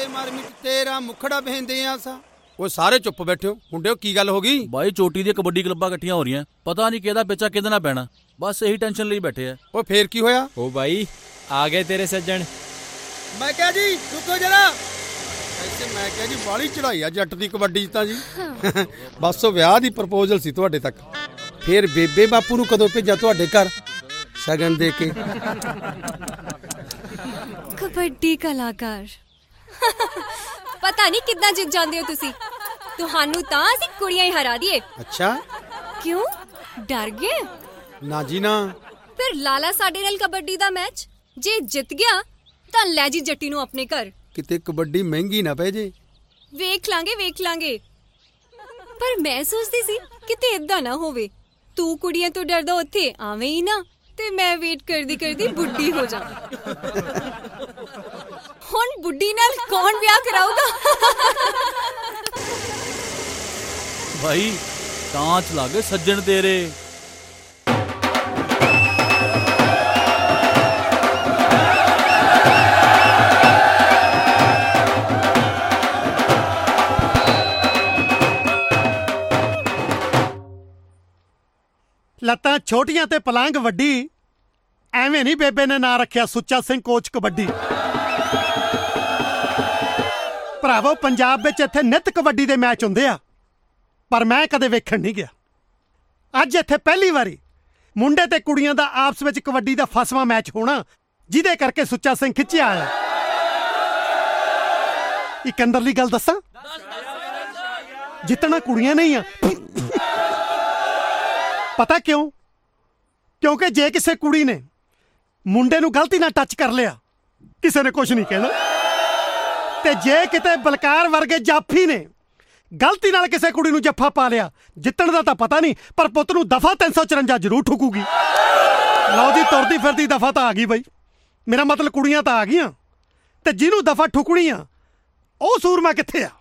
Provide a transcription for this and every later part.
ਮਰਮੀ ਤੇਰਾ ਮੁਖੜਾ ਬਹਿੰਦੇ ਆ ਸਾ। ਉਹ ਸਾਰੇ ਚੁੱਪ ਬੈਠੇ ਹੋ ਮੁੰਡਿਓ, ਕੀ ਗੱਲ ਹੋ ਗਈ? ਬਾਈ ਚੋਟੀ ਦੀਆਂ ਕਬੱਡੀ ਕਲੱਬਾਂ ਇਕੱਠੀਆਂ ਹੋ ਰਹੀਆਂ, ਪਤਾ ਨਹੀਂ ਕਿਹਦਾ ਪਿੱਛਾ ਕਿਹਦੇ ਨਾਲ ਪੈਣਾ, ਬਸ ਇਹੀ ਟੈਨਸ਼ਨ ਲਈ ਬੈਠੇ ਆ। ਉਹ ਫੇਰ ਕੀ ਹੋਇਆ? ਉਹ ਬਾਈ ਆ ਗਏ ਤੇਰੇ ਸੱਜਣ। ਮੈਂ ਕਿਹਾ ਜੀ ਰੁਕੋ ਜਰਾ, ਐਸੇ ਮੈਂ ਕਿਹਾ ਜੀ ਬਾਹਲੀ ਚੜਾਈ ਆ ਜੱਟ ਦੀ ਕਬੱਡੀ ਤਾਂ ਜੀ। ਬਸ ਉਹ ਵਿਆਹ ਦੀ ਪ੍ਰਪੋਜ਼ਲ ਸੀ ਤੁਹਾਡੇ ਤੱਕ, ਫੇਰ ਬੇਬੇ ਬਾਪੂ ਨੂੰ ਕਦੋਂ ਭੇਜਾ ਤੁਹਾਡੇ ਘਰ ਸ਼ਗਨ ਦੇ ਕੇ? ਕਬੱਡੀ ਕਲਾਕਾਰ ਪਤਾ ਨਹੀਂ ਕਿੱਦਾਂ ਜਿੱਤ ਜਾਂਦੇ ਹੋ ਤੁਸੀਂ। ਤੁਹਾਨੂੰ ਤਾਂ ਅਸੀਂ ਕੁੜੀਆਂ ਹੀ ਹਰਾ ਦਈਏ। ਅੱਛਾ ਕਿਉਂ ਡਰ ਗਏ? ਨਾ ਜੀ ਨਾ। ਫਿਰ ਲਾਲਾ ਸਾਡੇ ਨਾਲ ਕਬੱਡੀ ਦਾ ਮੈਚ ਜੇ ਜਿੱਤ ਗਿਆ ਤਾਂ ਲੈ ਜੀ ਜੱਟੀ ਨੂੰ ਆਪਣੇ ਘਰ। ਕਿਤੇ ਕਬੱਡੀ ਮਹਿੰਗੀ ਨਾ ਪੈ ਜੇ। ਵੇਖ ਲਾਂਗੇ। ਪਰ ਮੈਂ ਸੋਚਦੀ ਸੀ ਕਿਤੇ ਏਦਾਂ ਨਾ ਹੋਵੇ, ਤੂੰ ਕੁੜੀਆਂ ਤੋਂ ਡਰਦਾ ਉੱਥੇ ਆਵੇਂ ਹੀ ਨਾ ਤੇ ਮੈਂ ਵੇਟ ਕਰਦੀ ਬੁੱਢੀ ਹੋ ਜਾ। ਹੁਣ ਬੁੱਢੀ ਨਾਲ ਕੌਣ ਵਿਆਹ ਕਰਾਊਗਾ? ਬਾਈ ਤਾਂ ਚ ਲੱਗ ਸੱਜਣ ਤੇਰੇ। ਲੱਤਾਂ ਛੋਟੀਆਂ ਤੇ ਪਲੰਘ ਵੱਡੀ, ਐਵੇਂ ਨਹੀਂ ਬੇਬੇ ਨੇ ਨਾਂ ਰੱਖਿਆ ਸੁੱਚਾ ਸਿੰਘ ਕੋਚ ਕਬੱਡੀ। ਭਰਾਵੋ ਪੰਜਾਬ ਵਿੱਚ ਇੱਥੇ ਨਿੱਤ ਕਬੱਡੀ ਦੇ ਮੈਚ ਹੁੰਦੇ ਆ, ਪਰ ਮੈਂ ਕਦੇ ਵੇਖਣ ਨਹੀਂ ਗਿਆ। ਅੱਜ ਇੱਥੇ ਪਹਿਲੀ ਵਾਰੀ ਮੁੰਡੇ ਤੇ ਕੁੜੀਆਂ ਦਾ ਆਪਸ ਵਿੱਚ ਕਬੱਡੀ ਦਾ ਫਸਵਾਂ ਮੈਚ ਹੋਣਾ, ਜਿਹਦੇ ਕਰਕੇ ਸੁੱਚਾ ਸਿੰਘ ਖਿੱਚਿਆ ਆਇਆ। ਇੱਕ ਅੰਦਰਲੀ ਗੱਲ ਦੱਸਾਂ, ਜਿੱਤਣਾ ਕੁੜੀਆਂ ਨਹੀਂ ਆ। ਪਤਾ ਕਿਉਂ? ਕਿਉਂਕਿ ਜੇ ਕਿਸੇ ਕੁੜੀ ਨੇ ਮੁੰਡੇ ਨੂੰ ਗਲਤੀ ਨਾਲ ਟੱਚ ਕਰ ਲਿਆ, ਕਿਸੇ ਨੇ ਕੁਛ ਨਹੀਂ ਕਹਿਣਾ। ਤੇ ਜੇ ਕਿਤੇ ਬਲਕਾਰ ਵਰਗੇ ਜਾਫੀ ਨੇ ਗਲਤੀ ਨਾਲ ਕਿਸੇ ਕੁੜੀ ਨੂੰ ਜੱਫਾ ਪਾ ਲਿਆ, ਜਿੱਤਣ ਦਾ ਤਾਂ ਪਤਾ ਨਹੀਂ, ਪਰ ਪੁੱਤ ਨੂੰ ਦਫਾ 354 ਜ਼ਰੂਰ ਠੁਕੂਗੀ। ਲਓ ਜੀ, ਤੁਰਦੀ ਫਿਰਦੀ ਦਫਾ ਤਾਂ ਆ ਗਈ ਬਈ। ਮੇਰਾ ਮਤਲਬ ਕੁੜੀਆਂ ਤਾਂ ਆ ਗਈਆਂ, ਤੇ ਜਿਹਨੂੰ ਦਫਾ ਠੁਕਣੀ ਆ ਉਹ ਸੂਰਮਾ ਕਿੱਥੇ ਆ?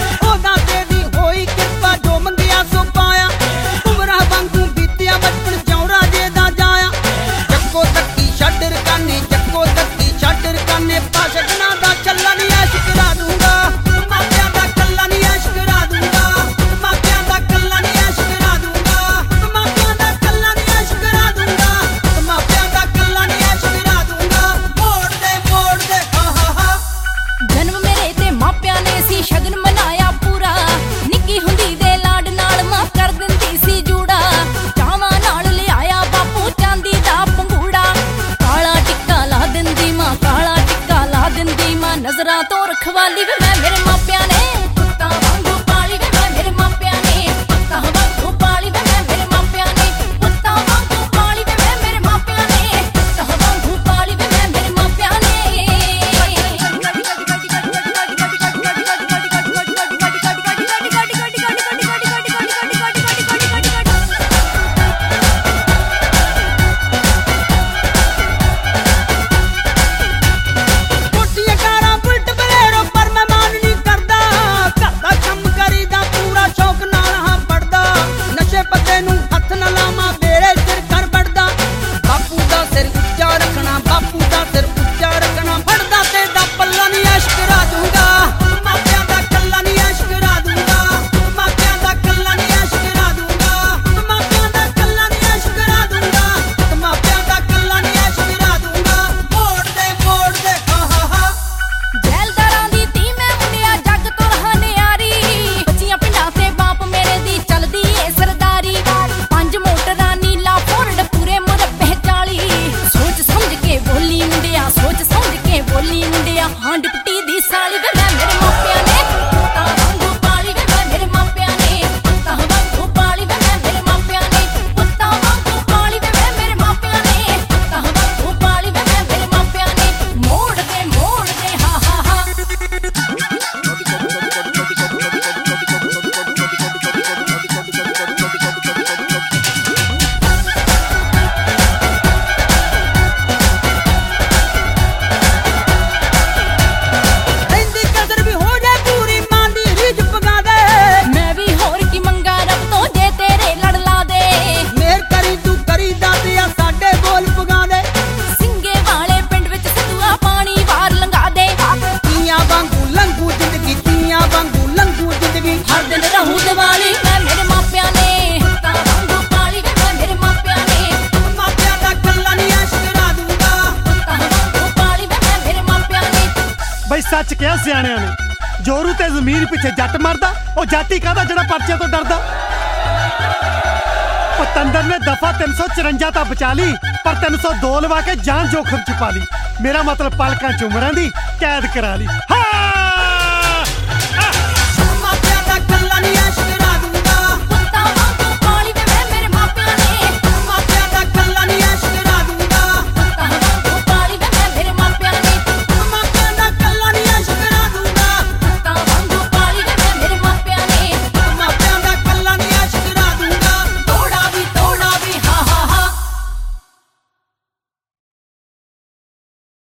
ਬਚਪਨ ਲਹੂ ਦਿਵਾਲੀ ਮੈਂ ਮੇਰੇ ਮਾਪਿਆਂ ਨੇ ਤਾਂ ਵਾਂਗੂ ਪਾਲੀ ਵੇ ਮੈਂ ਮੇਰੇ ਮਾਪਿਆਂ ਨੇ ਮਾਪਿਆਂ ਦਾ ਕੱਲਾ ਨਹੀਂ ਐਸ਼ ਕਰਾ ਦੂੰਗਾ ਤਾਂ ਵਾਂਗੂ ਪਾਲੀ ਵੇ ਮੈਂ ਮੇਰੇ ਮਾਪਿਆਂ ਨੇ ਬਈ ਸੱਚ ਕਿਹਾ ਸਿਆਣਿਆਂ ਨੇ, ਜੋਰੂ ਤੇ ਜ਼ਮੀਨ ਪਿੱਛੇ ਜੱਟ ਮਰਦਾ, ਉਹ ਜੱਟ ਹੀ ਕਾਹਦਾ ਜਿਹੜਾ ਪਰਚੇ ਤੋਂ ਡਰਦਾ। ਪਤੰਦਰ ਨੇ ਦਫਾ 354 ਤਾਂ ਬਚਾ ਲਈ, ਪਰ 302 ਲਵਾ ਕੇ ਜਾਨ ਜੋਖਮ ਚ ਪਾ ਲਈ। ਮੇਰਾ ਮਤਲਬ ਪਲਕਾਂ ਚ ਉਮਰਾਂ ਦੀ ਕੈਦ ਕਰਾ ਲਈ।